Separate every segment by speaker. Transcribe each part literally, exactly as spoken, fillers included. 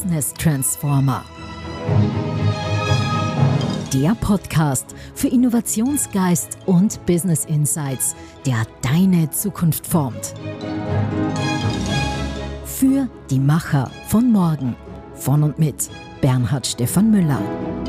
Speaker 1: Business Transformer. Der Podcast für Innovationsgeist und Business Insights, der deine Zukunft formt. Für die Macher von morgen. Von und mit Bernhard Stefan Müller.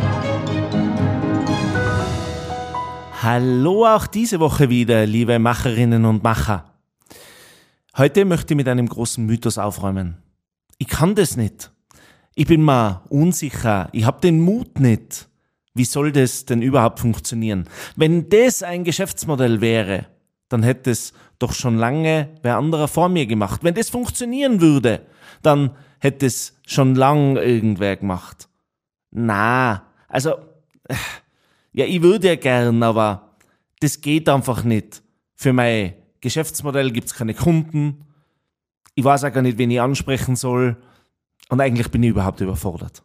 Speaker 2: Hallo auch diese Woche wieder, liebe Macherinnen und Macher. Heute möchte ich mit einem großen Mythos aufräumen. Ich kann das nicht. Ich bin mir unsicher. Ich habe den Mut nicht. Wie soll das denn überhaupt funktionieren? Wenn das ein Geschäftsmodell wäre, dann hätte es doch schon lange wer anderer vor mir gemacht. Wenn das funktionieren würde, dann hätte es schon lang irgendwer gemacht. Na, also, ja, ich würde ja gern, aber das geht einfach nicht. Für mein Geschäftsmodell gibt's keine Kunden. Ich weiß auch gar nicht, wen ich ansprechen soll. Und eigentlich bin ich überhaupt überfordert.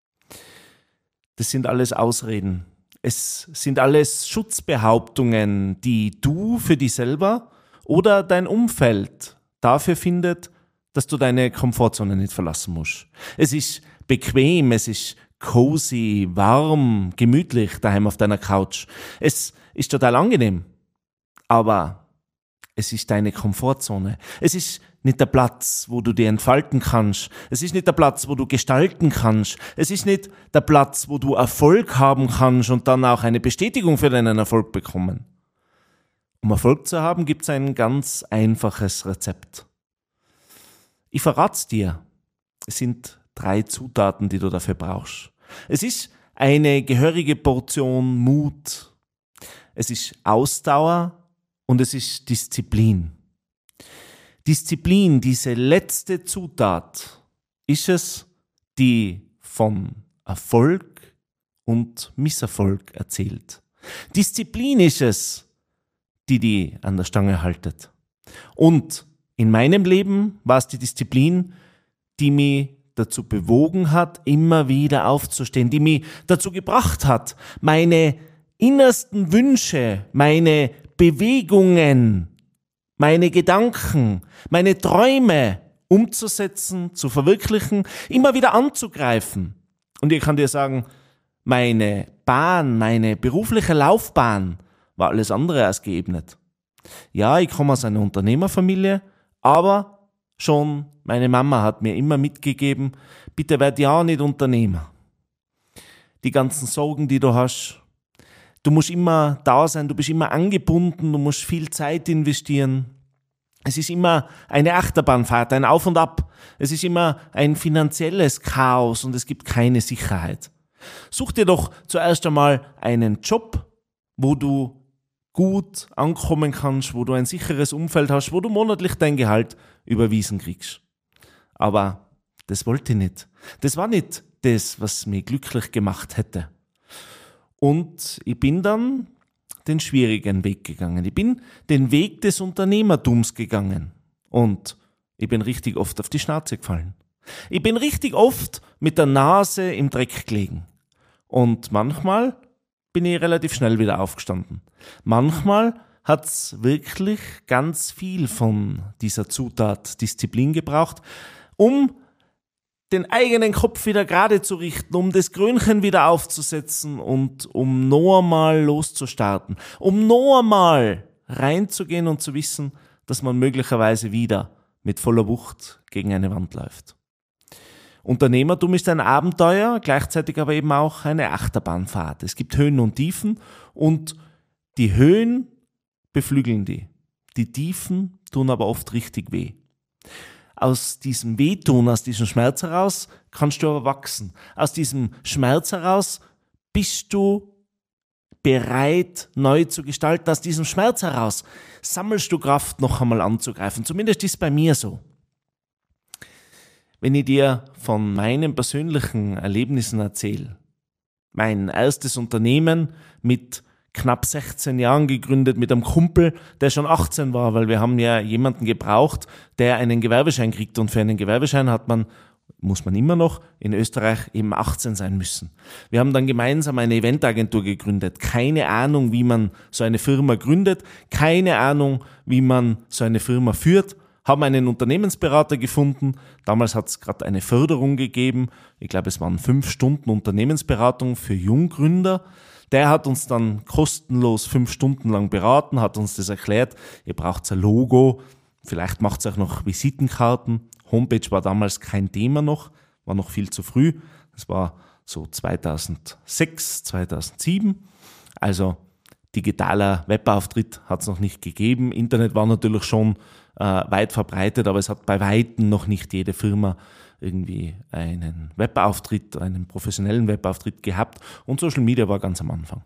Speaker 2: Das sind alles Ausreden. Es sind alles Schutzbehauptungen, die du für dich selber oder dein Umfeld dafür findet, dass du deine Komfortzone nicht verlassen musst. Es ist bequem, es ist cozy, warm, gemütlich daheim auf deiner Couch. Es ist total angenehm, aber es ist deine Komfortzone. Es ist nicht der Platz, wo du dich entfalten kannst. Es ist nicht der Platz, wo du gestalten kannst. Es ist nicht der Platz, wo du Erfolg haben kannst und dann auch eine Bestätigung für deinen Erfolg bekommen. Um Erfolg zu haben, gibt es ein ganz einfaches Rezept. Ich verrat's dir. Es sind drei Zutaten, die du dafür brauchst. Es ist eine gehörige Portion Mut. Es ist Ausdauer und es ist Disziplin. Disziplin, diese letzte Zutat, ist es, die von Erfolg und Misserfolg erzählt. Disziplin ist es, die die an der Stange haltet. Und in meinem Leben war es die Disziplin, die mich dazu bewogen hat, immer wieder aufzustehen, die mich dazu gebracht hat, meine innersten Wünsche, meine Bewegungen, meine Gedanken, meine Träume umzusetzen, zu verwirklichen, immer wieder anzugreifen. Und ich kann dir sagen, meine Bahn, meine berufliche Laufbahn war alles andere als geebnet. Ja, ich komme aus einer Unternehmerfamilie, aber schon meine Mama hat mir immer mitgegeben, bitte werd ja nicht Unternehmer. Die ganzen Sorgen, die du hast, du musst immer da sein, du bist immer angebunden, du musst viel Zeit investieren. Es ist immer eine Achterbahnfahrt, ein Auf und Ab. Es ist immer ein finanzielles Chaos und es gibt keine Sicherheit. Such dir doch zuerst einmal einen Job, wo du gut ankommen kannst, wo du ein sicheres Umfeld hast, wo du monatlich dein Gehalt überwiesen kriegst. Aber das wollte ich nicht. Das war nicht das, was mich glücklich gemacht hätte. Und ich bin dann den schwierigen Weg gegangen. Ich bin den Weg des Unternehmertums gegangen. Und ich bin richtig oft auf die Schnauze gefallen. Ich bin richtig oft mit der Nase im Dreck gelegen. Und manchmal bin ich relativ schnell wieder aufgestanden. Manchmal hat's wirklich ganz viel von dieser Zutat Disziplin gebraucht, um den eigenen Kopf wieder gerade zu richten, um das Krönchen wieder aufzusetzen und um noch einmal loszustarten, um noch einmal reinzugehen und zu wissen, dass man möglicherweise wieder mit voller Wucht gegen eine Wand läuft. Unternehmertum ist ein Abenteuer, gleichzeitig aber eben auch eine Achterbahnfahrt. Es gibt Höhen und Tiefen und die Höhen beflügeln die. Die Tiefen tun aber oft richtig weh. Aus diesem Wehtun, aus diesem Schmerz heraus kannst du aber wachsen. Aus diesem Schmerz heraus bist du bereit, neu zu gestalten. Aus diesem Schmerz heraus sammelst du Kraft, noch einmal anzugreifen. Zumindest ist es bei mir so. Wenn ich dir von meinen persönlichen Erlebnissen erzähle, mein erstes Unternehmen mit knapp sechzehn Jahren gegründet mit einem Kumpel, der schon achtzehn war, weil wir haben ja jemanden gebraucht, der einen Gewerbeschein kriegt und für einen Gewerbeschein hat man, muss man immer noch in Österreich eben achtzehn sein müssen. Wir haben dann gemeinsam eine Eventagentur gegründet. Keine Ahnung, wie man so eine Firma gründet, keine Ahnung, wie man so eine Firma führt, haben einen Unternehmensberater gefunden. Damals hat es gerade eine Förderung gegeben. Ich glaube, es waren fünf Stunden Unternehmensberatung für Junggründer. Der hat uns dann kostenlos fünf Stunden lang beraten, hat uns das erklärt. Ihr braucht ein Logo, vielleicht macht es auch noch Visitenkarten. Homepage war damals kein Thema noch, war noch viel zu früh. Das war so zweitausendsechs, zweitausendsieben. Also digitaler Webauftritt hat es noch nicht gegeben. Internet war natürlich schon äh, weit verbreitet, aber es hat bei Weitem noch nicht jede Firma irgendwie einen Webauftritt, einen professionellen Webauftritt gehabt und Social Media war ganz am Anfang.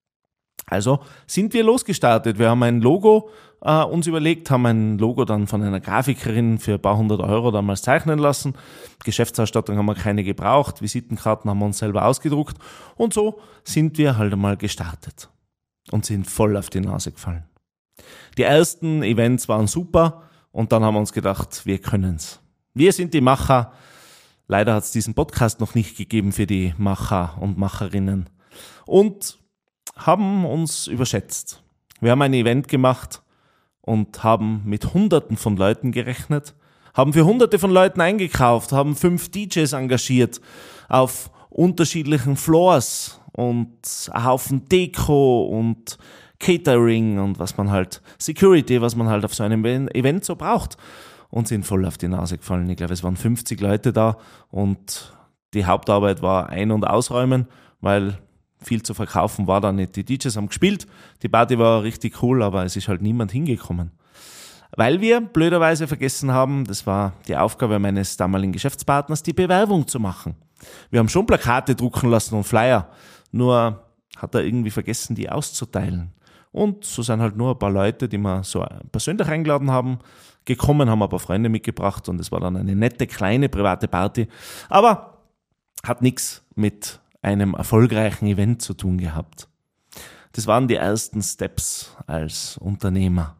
Speaker 2: Also sind wir losgestartet. Wir haben ein Logo äh, uns überlegt, haben ein Logo dann von einer Grafikerin für ein paar hundert Euro damals zeichnen lassen. Geschäftsausstattung haben wir keine gebraucht, Visitenkarten haben wir uns selber ausgedruckt und so sind wir halt einmal gestartet und sind voll auf die Nase gefallen. Die ersten Events waren super und dann haben wir uns gedacht, wir können's. Wir sind die Macher. Leider hat es diesen Podcast noch nicht gegeben für die Macher und Macherinnen und haben uns überschätzt. Wir haben ein Event gemacht und haben mit Hunderten von Leuten gerechnet, haben für Hunderte von Leuten eingekauft, haben fünf D Js engagiert auf unterschiedlichen Floors und einen Haufen Deko und Catering und was man halt, Security, was man halt auf so einem Event so braucht und sind voll auf die Nase gefallen. Ich glaube, es waren fünfzig Leute da und die Hauptarbeit war Ein- und Ausräumen, weil viel zu verkaufen war da nicht. Die D Js haben gespielt, die Party war richtig cool, aber es ist halt niemand hingekommen. Weil wir blöderweise vergessen haben, das war die Aufgabe meines damaligen Geschäftspartners, die Bewerbung zu machen. Wir haben schon Plakate drucken lassen und Flyer, nur hat er irgendwie vergessen, die auszuteilen. Und so sind halt nur ein paar Leute, die wir so persönlich eingeladen haben, gekommen, haben ein paar Freunde mitgebracht und es war dann eine nette, kleine, private Party, aber hat nichts mit einem erfolgreichen Event zu tun gehabt. Das waren die ersten Steps als Unternehmer.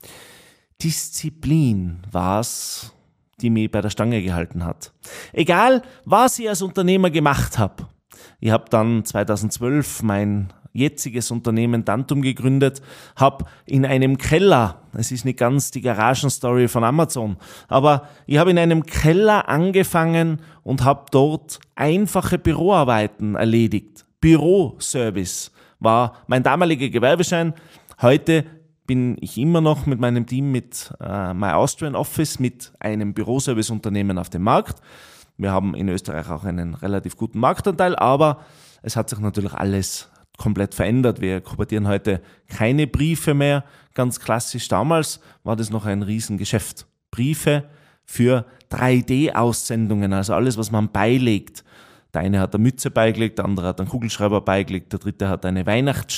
Speaker 2: Disziplin war's, die mich bei der Stange gehalten hat. Egal, was ich als Unternehmer gemacht habe. Ich habe dann zweitausendzwölf mein jetziges Unternehmen Tantum gegründet, habe in einem Keller, es ist nicht ganz die Garagenstory von Amazon, aber ich habe in einem Keller angefangen und habe dort einfache Büroarbeiten erledigt. Büroservice war mein damaliger Gewerbeschein. Heute bin ich immer noch mit meinem Team mit äh, My Austrian Office mit einem Büroservice-Unternehmen auf dem Markt. Wir haben in Österreich auch einen relativ guten Marktanteil, aber es hat sich natürlich alles komplett verändert. Wir kopieren heute keine Briefe mehr, ganz klassisch. Damals war das noch ein Riesengeschäft. Briefe für drei D-Aussendungen, also alles, was man beilegt. Der eine hat eine Mütze beigelegt, der andere hat einen Kugelschreiber beigelegt, der dritte hat eine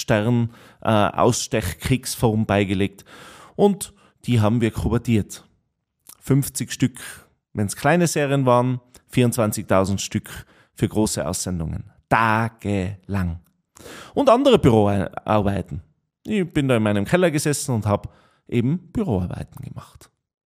Speaker 2: Weihnachtsstern-Ausstechkriegsform beigelegt und die haben wir kopiert. fünfzig Stück, wenn es kleine Serien waren, vierundzwanzigtausend Stück für große Aussendungen. Tagelang. Und andere Büroarbeiten. Ich bin da in meinem Keller gesessen und habe eben Büroarbeiten gemacht.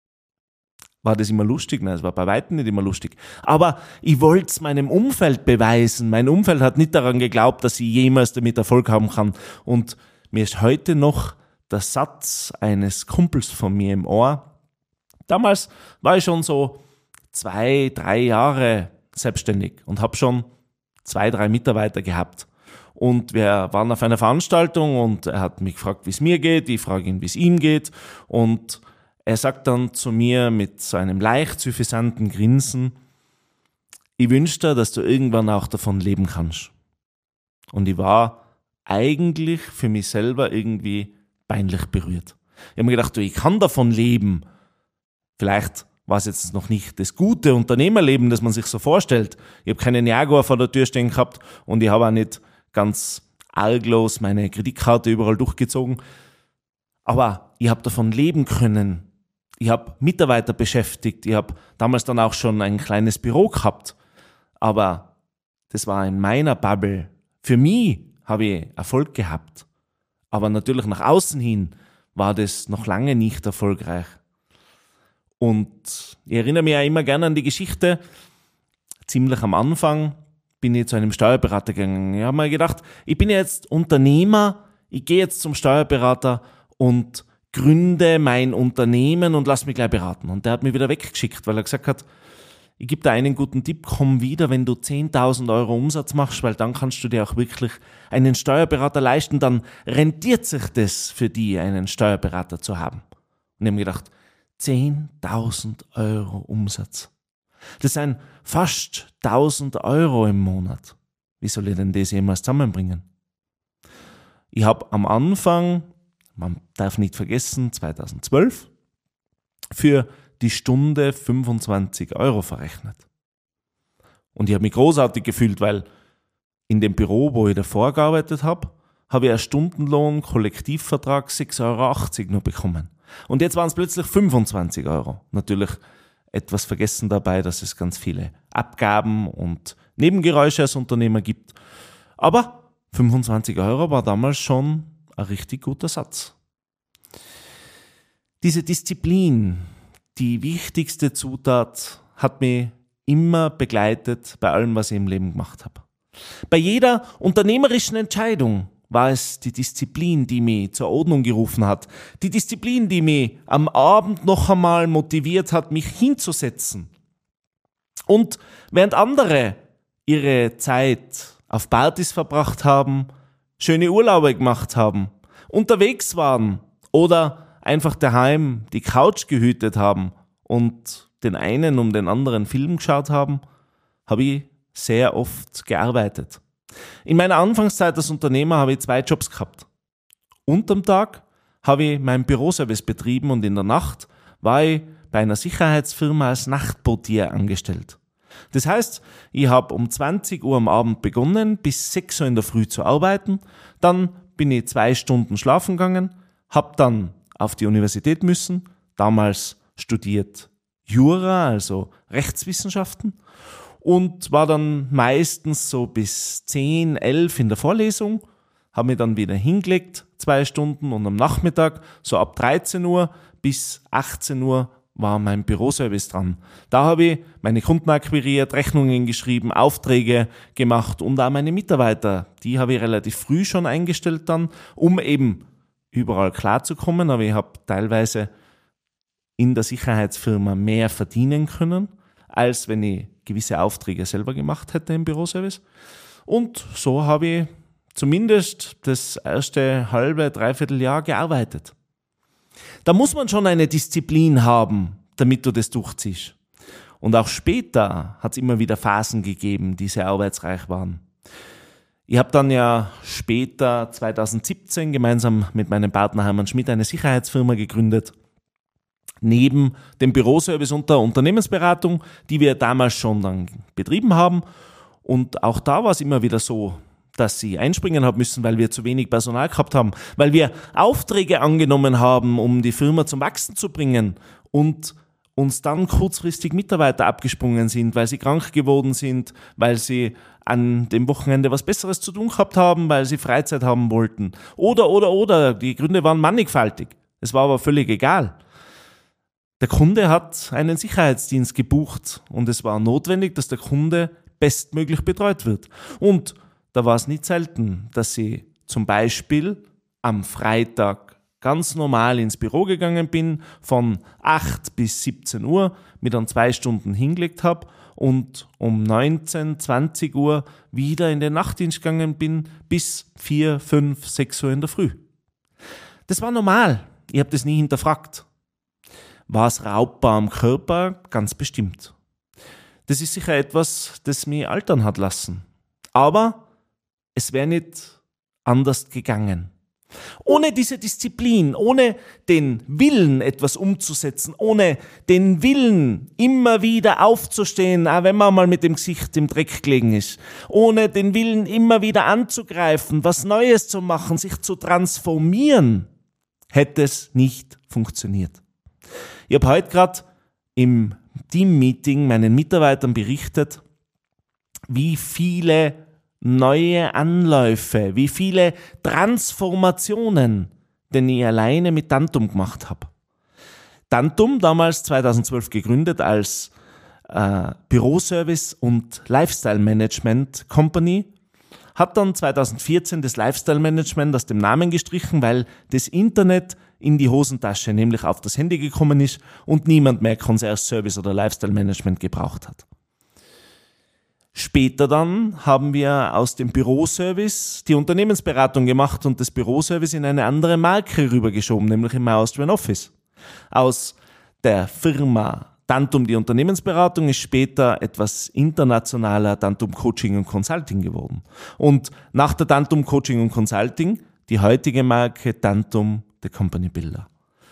Speaker 2: War das immer lustig? Nein, es war bei weitem nicht immer lustig. Aber ich wollte es meinem Umfeld beweisen. Mein Umfeld hat nicht daran geglaubt, dass ich jemals damit Erfolg haben kann. Und mir ist heute noch der Satz eines Kumpels von mir im Ohr. Damals war ich schon so zwei, drei Jahre selbstständig und habe schon zwei, drei Mitarbeiter gehabt. Und wir waren auf einer Veranstaltung und er hat mich gefragt, wie es mir geht. Ich frage ihn, wie es ihm geht. Und er sagt dann zu mir mit so einem leicht suffisanten Grinsen, ich wünsche dir, dass du irgendwann auch davon leben kannst. Und ich war eigentlich für mich selber irgendwie peinlich berührt. Ich habe mir gedacht, du, ich kann davon leben. Vielleicht war es jetzt noch nicht das gute Unternehmerleben, das man sich so vorstellt. Ich habe keinen Jaguar vor der Tür stehen gehabt und ich habe auch nicht ganz arglos meine Kreditkarte überall durchgezogen. Aber ich habe davon leben können. Ich habe Mitarbeiter beschäftigt. Ich habe damals dann auch schon ein kleines Büro gehabt. Aber das war in meiner Bubble. Für mich habe ich Erfolg gehabt. Aber natürlich nach außen hin war das noch lange nicht erfolgreich. Und ich erinnere mich ja immer gerne an die Geschichte. Ziemlich am Anfang bin ich zu einem Steuerberater gegangen. Ich habe mir gedacht, ich bin jetzt Unternehmer, ich gehe jetzt zum Steuerberater und gründe mein Unternehmen und lass mich gleich beraten. Und der hat mich wieder weggeschickt, weil er gesagt hat, ich gebe dir einen guten Tipp, komm wieder, wenn du zehntausend Euro Umsatz machst, weil dann kannst du dir auch wirklich einen Steuerberater leisten, dann rentiert sich das für die, einen Steuerberater zu haben. Und ich habe mir gedacht, zehntausend Euro Umsatz. Das sind fast tausend Euro im Monat. Wie soll ich denn das jemals zusammenbringen? Ich habe am Anfang, man darf nicht vergessen, zweitausendzwölf, für die Stunde fünfundzwanzig Euro verrechnet. Und ich habe mich großartig gefühlt, weil in dem Büro, wo ich davor gearbeitet habe, habe ich einen Stundenlohn, Kollektivvertrag sechs Euro achtzig nur bekommen. Und jetzt waren es plötzlich fünfundzwanzig Euro. Natürlich etwas vergessen dabei, dass es ganz viele Abgaben und Nebengeräusche als Unternehmer gibt. Aber fünfundzwanzig Euro war damals schon ein richtig guter Satz. Diese Disziplin, die wichtigste Zutat, hat mich immer begleitet bei allem, was ich im Leben gemacht habe. Bei jeder unternehmerischen Entscheidung war es die Disziplin, die mich zur Ordnung gerufen hat. Die Disziplin, die mich am Abend noch einmal motiviert hat, mich hinzusetzen. Und während andere ihre Zeit auf Partys verbracht haben, schöne Urlaube gemacht haben, unterwegs waren oder einfach daheim die Couch gehütet haben und den einen um den anderen Film geschaut haben, habe ich sehr oft gearbeitet. In meiner Anfangszeit als Unternehmer habe ich zwei Jobs gehabt. Unterm Tag habe ich meinen Büroservice betrieben und in der Nacht war ich bei einer Sicherheitsfirma als Nachtportier angestellt. Das heißt, ich habe um zwanzig Uhr am Abend begonnen, bis sechs Uhr in der Früh zu arbeiten, dann bin ich zwei Stunden schlafen gegangen, habe dann auf die Universität müssen, damals studiert Jura, also Rechtswissenschaften, und war dann meistens so bis zehn, elf in der Vorlesung, habe mich dann wieder hingelegt, zwei Stunden, und am Nachmittag, so ab dreizehn Uhr bis achtzehn Uhr, war mein Büroservice dran. Da habe ich meine Kunden akquiriert, Rechnungen geschrieben, Aufträge gemacht und auch meine Mitarbeiter, die habe ich relativ früh schon eingestellt dann, um eben überall klarzukommen, aber ich habe teilweise in der Sicherheitsfirma mehr verdienen können, als wenn ich gewisse Aufträge selber gemacht hätte im Büroservice. Und so habe ich zumindest das erste halbe, dreiviertel Jahr gearbeitet. Da muss man schon eine Disziplin haben, damit du das durchziehst. Und auch später hat es immer wieder Phasen gegeben, die sehr arbeitsreich waren. Ich habe dann ja später, zweitausendsiebzehn, gemeinsam mit meinem Partner Hermann Schmidt eine Sicherheitsfirma gegründet. Neben dem Büroservice und der Unternehmensberatung, die wir damals schon dann betrieben haben. Und auch da war es immer wieder so, dass ich einspringen habe müssen, weil wir zu wenig Personal gehabt haben, weil wir Aufträge angenommen haben, um die Firma zum Wachsen zu bringen und uns dann kurzfristig Mitarbeiter abgesprungen sind, weil sie krank geworden sind, weil sie an dem Wochenende was Besseres zu tun gehabt haben, weil sie Freizeit haben wollten. Oder, oder, oder. Die Gründe waren mannigfaltig. Es war aber völlig egal. Der Kunde hat einen Sicherheitsdienst gebucht und es war notwendig, dass der Kunde bestmöglich betreut wird. Und da war es nicht selten, dass ich zum Beispiel am Freitag ganz normal ins Büro gegangen bin, von acht bis siebzehn Uhr, mir dann zwei Stunden hingelegt habe und um neunzehn, zwanzig Uhr wieder in den Nachtdienst gegangen bin, bis vier, fünf, sechs Uhr in der Früh. Das war normal. Ich habe das nie hinterfragt. War es raubbar am Körper? Ganz bestimmt. Das ist sicher etwas, das mich altern hat lassen. Aber es wäre nicht anders gegangen. Ohne diese Disziplin, ohne den Willen, etwas umzusetzen, ohne den Willen, immer wieder aufzustehen, auch wenn man mal mit dem Gesicht im Dreck gelegen ist, ohne den Willen, immer wieder anzugreifen, was Neues zu machen, sich zu transformieren, hätte es nicht funktioniert. Ich habe heute gerade im Team-Meeting meinen Mitarbeitern berichtet, wie viele neue Anläufe, wie viele Transformationen, denn ich alleine mit Tantum gemacht habe. Tantum, damals zweitausendzwölf gegründet als äh, Büroservice und Lifestyle Management Company, hat dann zweitausendvierzehn das Lifestyle Management aus dem Namen gestrichen, weil das Internet in die Hosentasche, nämlich auf das Handy gekommen ist und niemand mehr Concierge Service oder Lifestyle Management gebraucht hat. Später dann haben wir aus dem Büroservice die Unternehmensberatung gemacht und das Büroservice in eine andere Marke rübergeschoben, nämlich in My Austrian Office. Aus der Firma Tantum die Unternehmensberatung ist später etwas internationaler Tantum Coaching und Consulting geworden. Und nach der Tantum Coaching und Consulting die heutige Marke Tantum the Company Builder.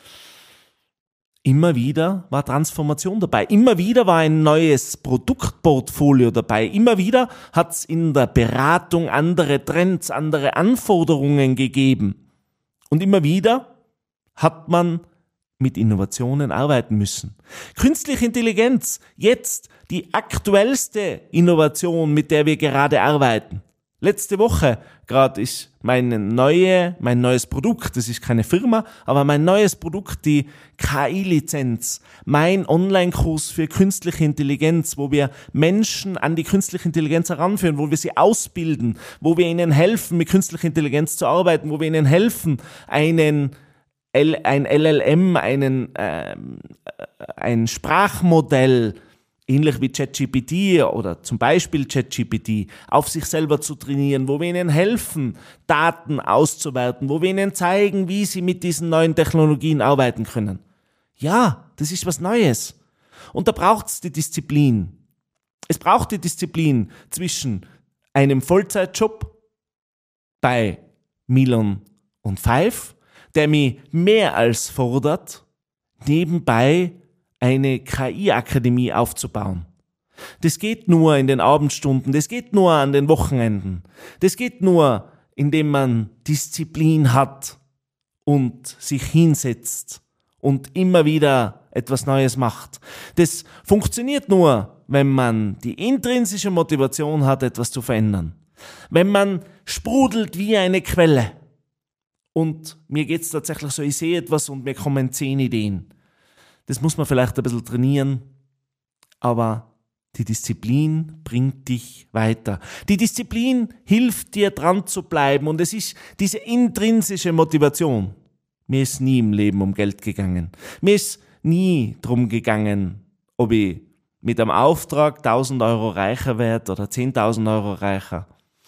Speaker 2: Immer wieder war Transformation dabei. Immer wieder war ein neues Produktportfolio dabei. Immer wieder hat es in der Beratung andere Trends, andere Anforderungen gegeben. Und immer wieder hat man mit Innovationen arbeiten müssen. Künstliche Intelligenz, jetzt die aktuellste Innovation, mit der wir gerade arbeiten. Letzte Woche gerade ist meine neue, mein neues Produkt, das ist keine Firma, aber mein neues Produkt, die K I-Lizenz, mein Online-Kurs für künstliche Intelligenz, wo wir Menschen an die künstliche Intelligenz heranführen, wo wir sie ausbilden, wo wir ihnen helfen, mit künstlicher Intelligenz zu arbeiten, wo wir ihnen helfen, einen L, ein L L M, einen, ähm, ein Sprachmodell, ähnlich wie ChatGPT oder zum Beispiel ChatGPT, auf sich selber zu trainieren, wo wir ihnen helfen, Daten auszuwerten, wo wir ihnen zeigen, wie sie mit diesen neuen Technologien arbeiten können. Ja, das ist was Neues. Und da braucht es die Disziplin. Es braucht die Disziplin zwischen einem Vollzeitjob bei Milon und Five, der mich mehr als fordert, nebenbei eine K I-Akademie aufzubauen. Das geht nur in den Abendstunden, das geht nur an den Wochenenden, das geht nur, indem man Disziplin hat und sich hinsetzt und immer wieder etwas Neues macht. Das funktioniert nur, wenn man die intrinsische Motivation hat, etwas zu verändern. Wenn man sprudelt wie eine Quelle. Und mir geht's tatsächlich so, ich sehe etwas und mir kommen zehn Ideen. Das muss man vielleicht ein bisschen trainieren, aber die Disziplin bringt dich weiter. Die Disziplin hilft dir, dran zu bleiben und es ist diese intrinsische Motivation. Mir ist nie im Leben um Geld gegangen. Mir ist nie drum gegangen, ob ich mit einem Auftrag tausend Euro reicher werde oder zehntausend Euro reicher.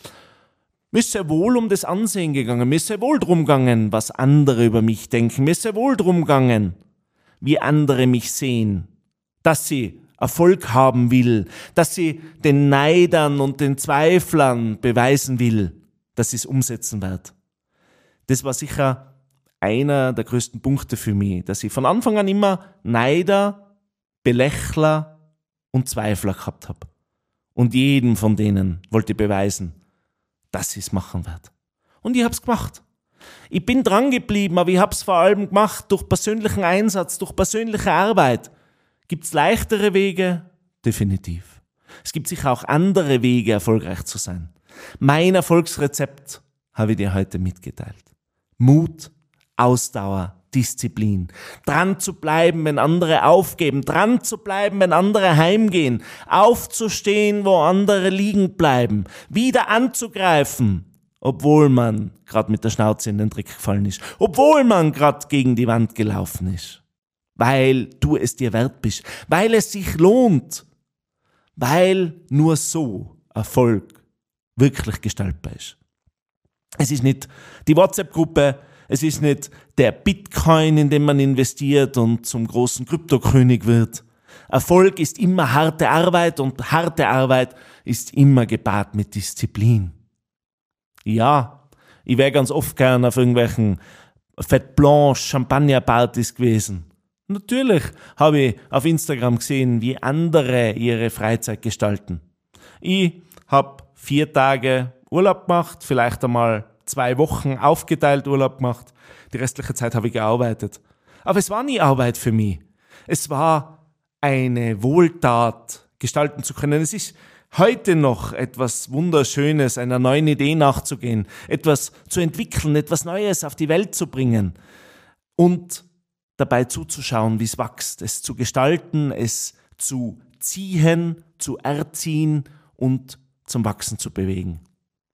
Speaker 2: Mir ist sehr wohl um das Ansehen gegangen. Mir ist sehr wohl drum gegangen, was andere über mich denken. Mir ist sehr wohl drum gegangen, wie andere mich sehen, dass sie Erfolg haben will, dass sie den Neidern und den Zweiflern beweisen will, dass sie es umsetzen wird. Das war sicher einer der größten Punkte für mich, dass ich von Anfang an immer Neider, Belächler und Zweifler gehabt habe. Und jedem von denen wollte ich beweisen, dass ich es machen werde. Und ich habe es gemacht. Ich bin dran geblieben, aber ich habe es vor allem gemacht durch persönlichen Einsatz, durch persönliche Arbeit. Gibt es leichtere Wege? Definitiv. Es gibt sicher auch andere Wege, erfolgreich zu sein. Mein Erfolgsrezept habe ich dir heute mitgeteilt. Mut, Ausdauer, Disziplin. Dran zu bleiben, wenn andere aufgeben. Dran zu bleiben, wenn andere heimgehen. Aufzustehen, wo andere liegen bleiben. Wieder anzugreifen, obwohl man gerade mit der Schnauze in den Dreck gefallen ist. Obwohl man gerade gegen die Wand gelaufen ist. Weil du es dir wert bist. Weil es sich lohnt. Weil nur so Erfolg wirklich gestaltbar ist. Es ist nicht die WhatsApp-Gruppe, es ist nicht der Bitcoin, in den man investiert und zum großen Kryptokönig wird. Erfolg ist immer harte Arbeit und harte Arbeit ist immer gepaart mit Disziplin. Ja, ich wäre ganz oft gern auf irgendwelchen Fête Blanche Champagnerpartys gewesen. Natürlich habe ich auf Instagram gesehen, wie andere ihre Freizeit gestalten. Ich habe vier Tage Urlaub gemacht, vielleicht einmal zwei Wochen aufgeteilt Urlaub gemacht. Die restliche Zeit habe ich gearbeitet. Aber es war nie Arbeit für mich. Es war eine Wohltat, gestalten zu können. Es ist heute noch etwas Wunderschönes, einer neuen Idee nachzugehen, etwas zu entwickeln, etwas Neues auf die Welt zu bringen und dabei zuzuschauen, wie es wächst, es zu gestalten, es zu ziehen, zu erziehen und zum Wachsen zu bewegen.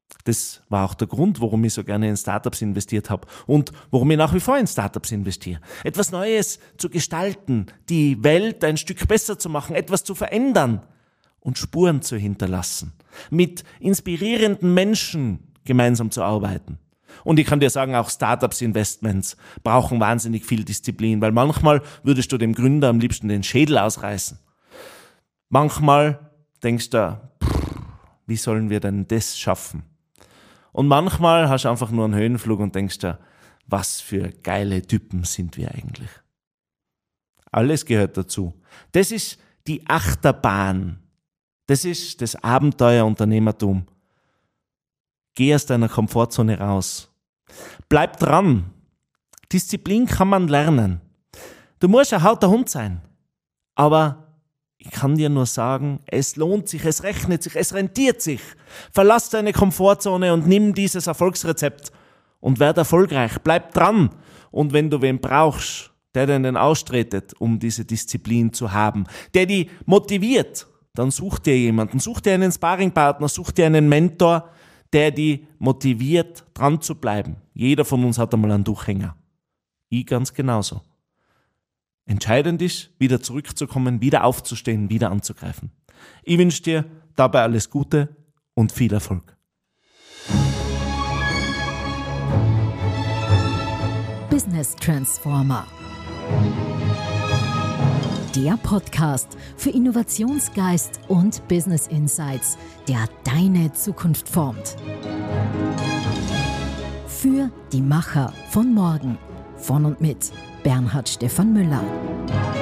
Speaker 2: Das war auch der Grund, warum ich so gerne in Startups investiert habe und warum ich nach wie vor in Startups investiere. Etwas Neues zu gestalten, die Welt ein Stück besser zu machen, etwas zu verändern und Spuren zu hinterlassen. Mit inspirierenden Menschen gemeinsam zu arbeiten. Und ich kann dir sagen, auch Startups-Investments brauchen wahnsinnig viel Disziplin, weil manchmal würdest du dem Gründer am liebsten den Schädel ausreißen. Manchmal denkst du, pff, wie sollen wir denn das schaffen? Und manchmal hast du einfach nur einen Höhenflug und denkst dir, was für geile Typen sind wir eigentlich? Alles gehört dazu. Das ist die Achterbahn. Das ist das Abenteuerunternehmertum. Geh aus deiner Komfortzone raus. Bleib dran. Disziplin kann man lernen. Du musst ein harter Hund sein. Aber ich kann dir nur sagen, es lohnt sich, es rechnet sich, es rentiert sich. Verlass deine Komfortzone und nimm dieses Erfolgsrezept und werd erfolgreich. Bleib dran. Und wenn du wen brauchst, der den austretet, um diese Disziplin zu haben, der die motiviert, dann such dir jemanden, such dir einen Sparringpartner, such dir einen Mentor, der die motiviert, dran zu bleiben. Jeder von uns hat einmal einen Durchhänger. Ich ganz genauso. Entscheidend ist, wieder zurückzukommen, wieder aufzustehen, wieder anzugreifen. Ich wünsche dir dabei alles Gute und viel Erfolg.
Speaker 1: Business Transformer. Der Podcast für Innovationsgeist und Business Insights, der deine Zukunft formt. Für die Macher von morgen. Von und mit Bernhard Stefan Müller.